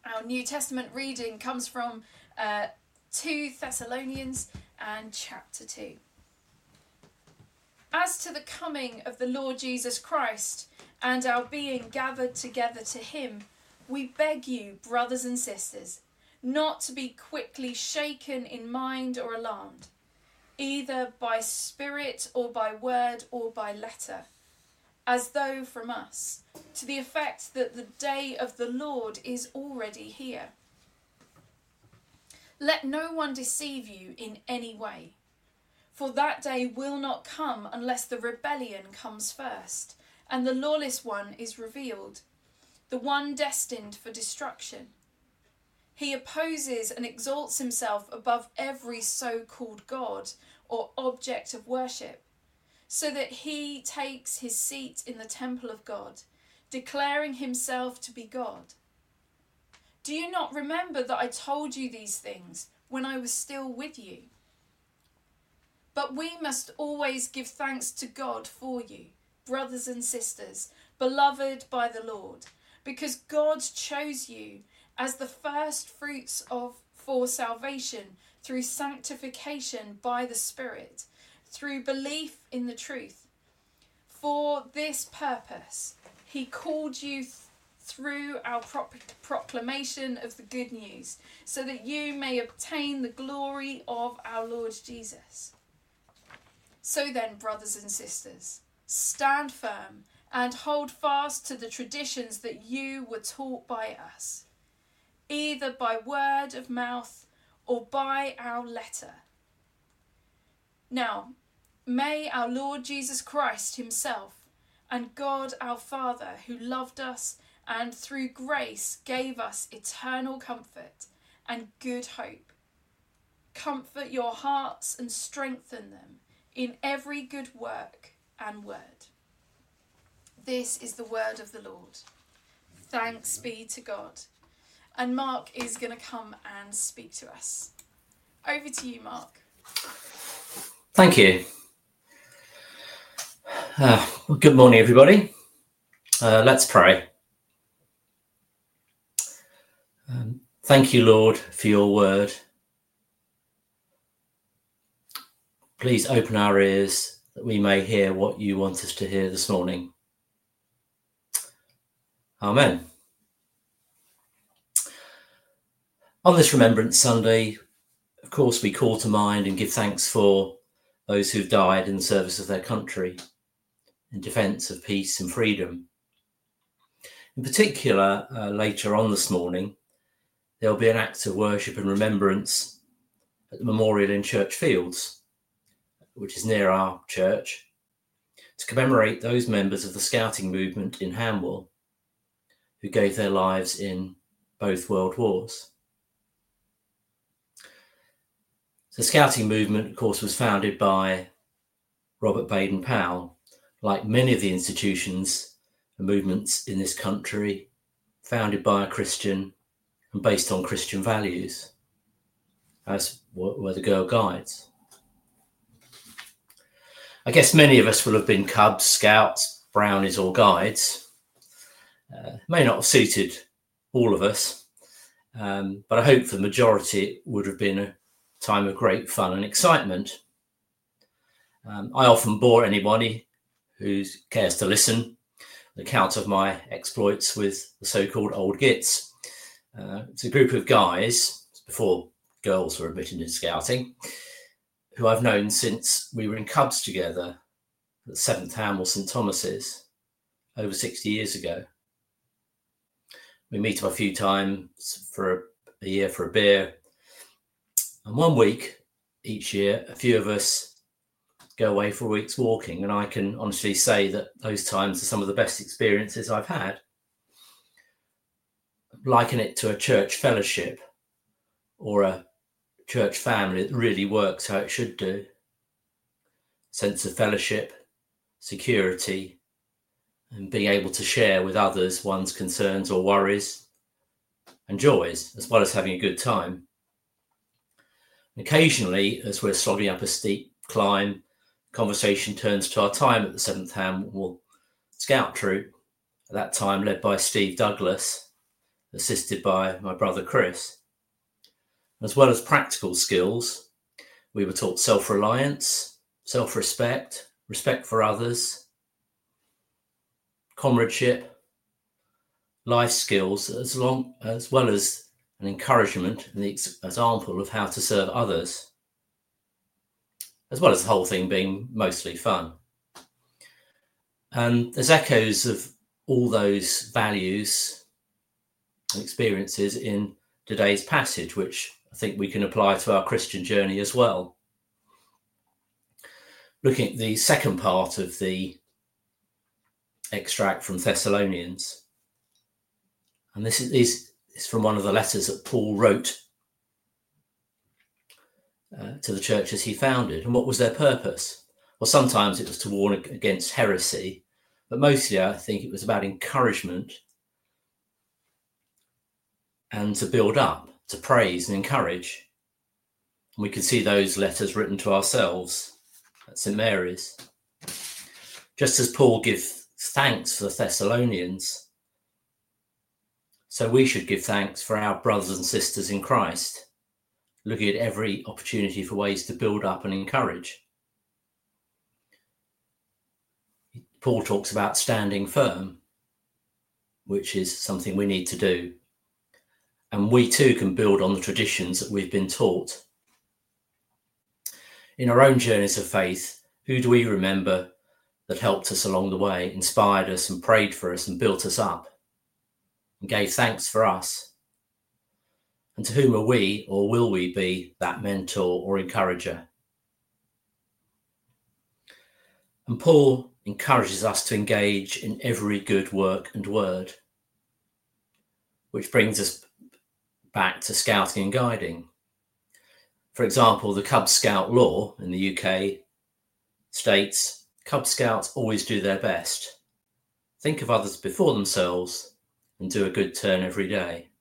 Our New Testament reading comes from 2 Thessalonians and chapter 2. As to the coming of the Lord Jesus Christ and our being gathered together to him, we beg you, brothers and sisters, not to be quickly shaken in mind or alarmed, either by spirit or by word or by letter, as though from us, to the effect that the day of the Lord is already here. Let no one deceive you in any way, for that day will not come unless the rebellion comes first, and the lawless one is revealed, the one destined for destruction. He opposes and exalts himself above every so-called God or object of worship, so that he takes his seat in the temple of God, declaring himself to be God. Do you not remember that I told you these things when I was still with you? But we must always give thanks to God for you, brothers and sisters, beloved by the Lord, because God chose you as the first fruits for salvation through sanctification by the Spirit, through belief in the truth. For this purpose, he called you through our proclamation of the good news, so that you may obtain the glory of our Lord Jesus. So then, brothers and sisters, stand firm and hold fast to the traditions that you were taught by us, either by word of mouth or by our letter. Now, may our Lord Jesus Christ himself and God our Father, who loved us and through grace gave us eternal comfort and good hope, comfort your hearts and strengthen them in every good work and word. This is the word of the Lord. Thanks be to God. And Mark is going to come and speak to us. Over to you, Mark. Thank you. Well, good morning, everybody. Let's pray. Thank you, Lord, for your word. Please open our ears that we may hear what you want us to hear this morning. Amen. On this Remembrance Sunday, of course, we call to mind and give thanks for those who've died in the service of their country, in defence of peace and freedom. In particular, later on this morning, there'll be an act of worship and remembrance at the memorial in Church Fields, which is near our church, to commemorate those members of the Scouting movement in Hanwell who gave their lives in both World Wars. The Scouting movement, of course, was founded by Robert Baden-Powell, like many of the institutions and movements in this country, founded by a Christian and based on Christian values, as were the Girl Guides. I guess many of us will have been Cubs, Scouts, Brownies or Guides. May not have suited all of us, but I hope for the majority it would have been a time of great fun and excitement. I often bore anybody who cares to listen the account of my exploits with the so-called old gits. It's a group of guys, before girls were admitted into Scouting, who I've known since we were in Cubs together at 7th Hanwell St Thomas's over 60 years ago. We meet up a few times for a year for a beer. And one week each year, a few of us go away for a week's walking. And I can honestly say that those times are some of the best experiences I've had. Liken it to a church fellowship or a church family that really works how it should do. Sense of fellowship, security, and being able to share with others one's concerns or worries and joys, as well as having a good time. Occasionally, as we're slogging up a steep climb, conversation turns to our time at the 7th Hanwell Scout Troop, at that time led by Steve Douglas, assisted by my brother Chris. As well as practical skills, we were taught self-reliance, self-respect, respect for others, comradeship, life skills, as well as an encouragement and the example of how to serve others, as well as the whole thing being mostly fun. And there's echoes of all those values and experiences in today's passage, which I think we can apply to our Christian journey as well. Looking at the second part of the extract from Thessalonians, and this is from one of the letters that Paul wrote to the churches he founded. And what was their purpose? Well, sometimes it was to warn against heresy, but mostly I think it was about encouragement and to build up, to praise and encourage. And we can see those letters written to ourselves at St. Mary's. Just as Paul gives thanks for the Thessalonians, so we should give thanks for our brothers and sisters in Christ, looking at every opportunity for ways to build up and encourage. Paul talks about standing firm, which is something we need to do. And we too can build on the traditions that we've been taught. In our own journeys of faith, who do we remember that helped us along the way, inspired us and prayed for us and built us up and gave thanks for us? And to whom are we, or will we be, that mentor or encourager? And Paul encourages us to engage in every good work and word, which brings us back to scouting and guiding. For example, the Cub Scout law in the UK states, Cub Scouts always do their best. Think of others before themselves and do a good turn every day.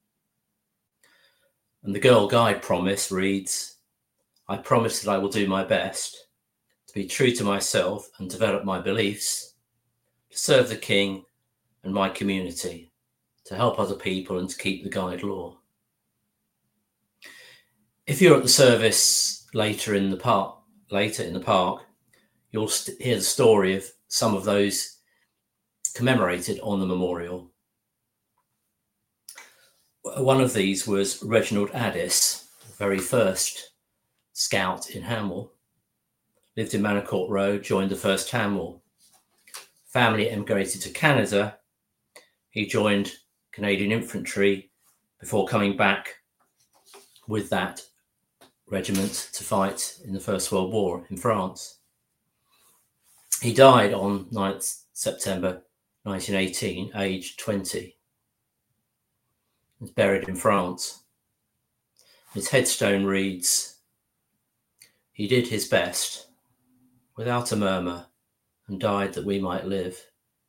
And the Girl Guide promise reads, I promise that I will do my best to be true to myself and develop my beliefs, to serve the King and my community, to help other people and to keep the Guide law. If you're at the service later in the park, you'll hear the story of some of those commemorated on the memorial. One of these was Reginald Addis, the very first scout in Hamwell. Lived in Manor Court Road, joined the first Hamwell. Family emigrated to Canada. He joined Canadian Infantry before coming back with that regiment to fight in the First World War in France. He died on 9th September 1918, aged 20. He was buried in France. His headstone reads, he did his best without a murmur and died that we might live.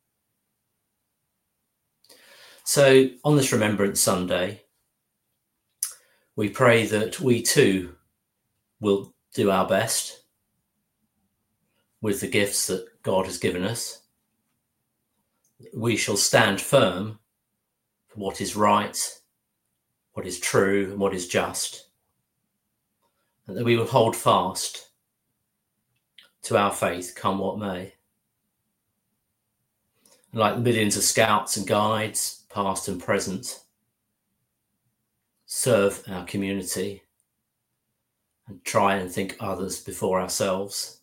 So on this Remembrance Sunday, we pray that we too will do our best with the gifts that God has given us. We shall stand firm for what is right, what is true, and what is just, and that we will hold fast to our faith, come what may. And like the millions of scouts and guides, past and present, serve our community and try and think others before ourselves.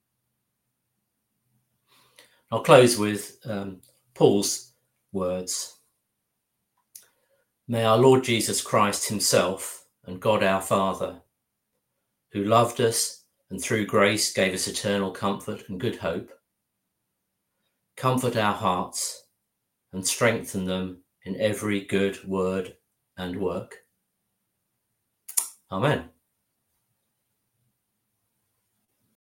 I'll close with Paul's words. May our Lord Jesus Christ himself and God our Father, who loved us and through grace gave us eternal comfort and good hope, comfort our hearts and strengthen them in every good word and work. Amen.